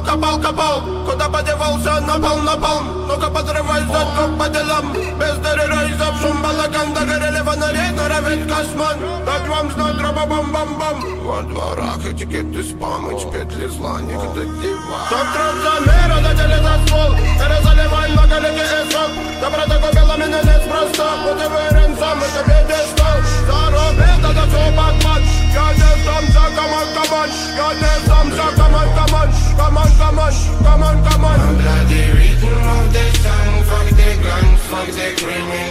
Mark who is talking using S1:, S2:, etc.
S1: копал. Куда подевался, напал. Ну-ка подрывайся, как по делам. Без терроризов, шум балаган, догорели фонари, норовит косман. Дать вам знать, бам-бам-бам. Во дворах этикеты спам, эти петли зла, никогда дива. Топ трансамера, дадели за ствол. Перезаливай на коллеги эсок. Доброта купила меня неспроста. Вот и вырен сам, это пьедестал. Заробил, это все Батман. Я не сам за команд. Я не сам за команд. Come on.
S2: I'm bloody rhythm of the sun. Fuck the guns, fuck the criminal.